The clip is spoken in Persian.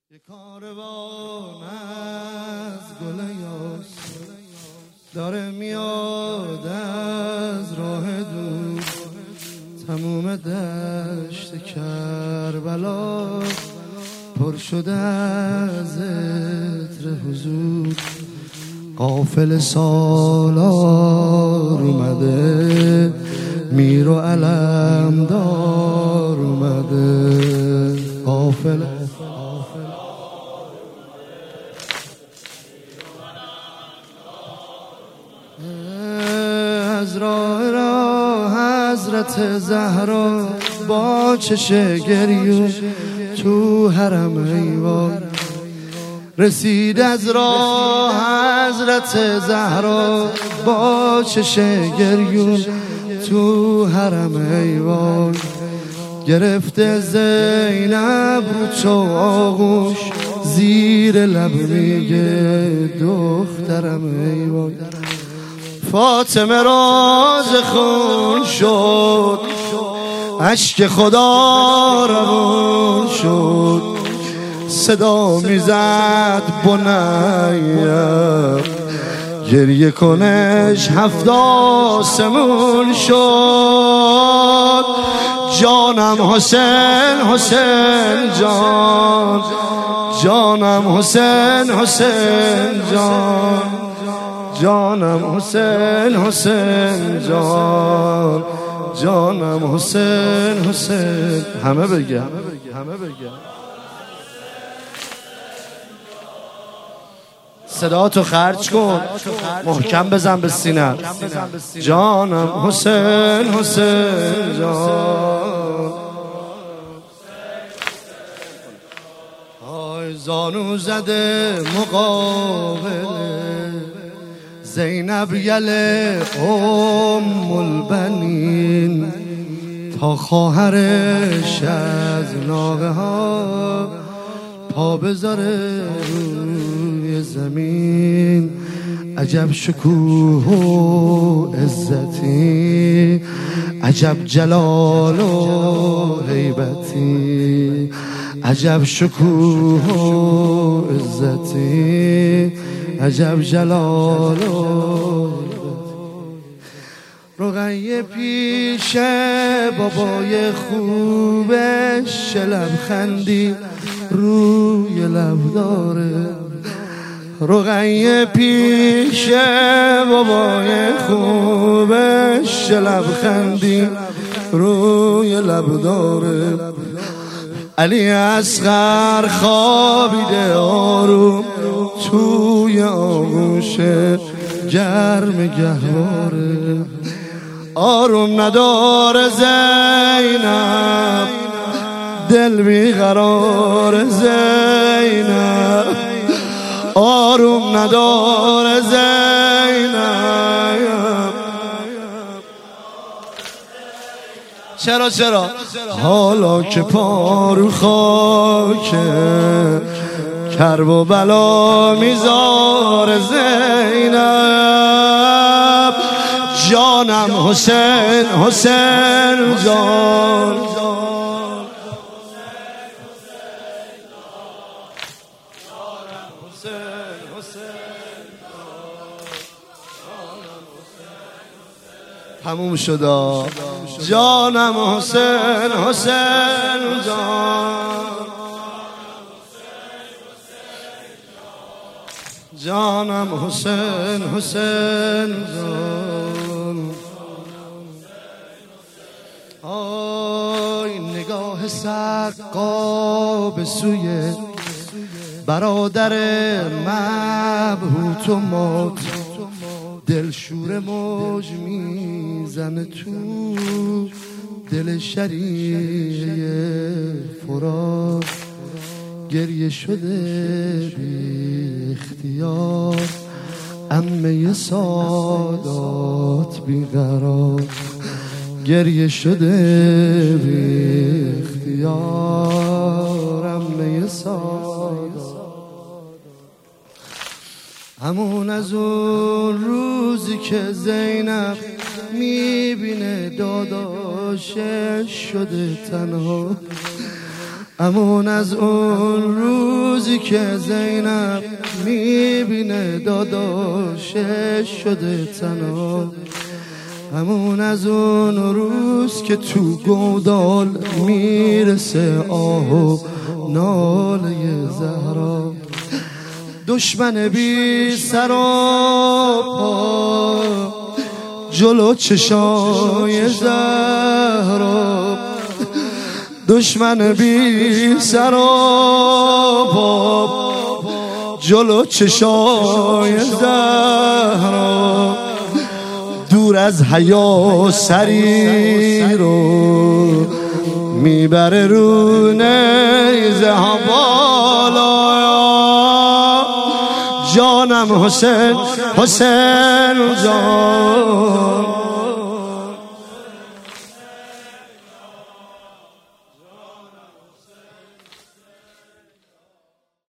یک کاروان از گل یاس داره میاد از راه دور، تموم دشت کربلا پر شده از عطر حضور. قافل سالار اومده، میر و علمدار اومده. قافل از راه حضرت زهرا با چش گریون تو حرم ایوان رسید. از راه حضرت زهرا با چش گریون تو حرم ایوان گرفته زینب رو تو آغوش، زیر لب میگه دخترم ایوان. فاطمه راز خون شد، اشک خدا روان شد، صدا میزد بنیم گریه کنش هفت آسمون شد. جانم حسین حسین جان، جانم حسین حسین جان، جانم حسین حسین جان، جانم حسین حسین. همه بگم صدا تو خرج کن، محکم بزن به سینه. جانم حسین حسین جان. آی زانو زده مقابله زینب یله البنین، تا خواهرش از ناقه ها پا بذاره روی زمین. عجب شکوه و عزتی، عجب جلال و هیبتی، عجب شکوه و عزتی، عجب جلال و رقیه پیش بابای خوبش لبخندی روی لب داره. رقیه پیش بابای خوبش لبخندی روی لب داره. علی اصغر خوابیده آروم توی آغوش گرم گهواره. آروم نداره زینب، دل بیقرار زینب. آروم نداره زینب. چرا حالا که پارو خاکه کرب و بلا میذاره زینب. جانم حسین حسین جان، تموم شد. جانم حسین حسین جان، جانم حسین حسین جان. آی نگاه سقا به سوی برادر مبهوت و مات، دل شور موج میزنه تو دل شریعه فرات. گریه شده بی اختیار عمه سادات بیقرار. گریه شده بی اختیار عمه سادات. همون از اون روزی که زینب میبینه داداشش شده تنها، همون از اون روزی که زینب میبینه داداشش شده تنها، همون از اون روز که تو گودال میرسه آه و ناله زهرا. دشمن بی سر و پا جلو چشای زهرا، دشمن بی سر و پا جلو چشای زهرا، دور از حیا سری رو میبره رو نیزه ها بالا. جانم حسین، حسین جان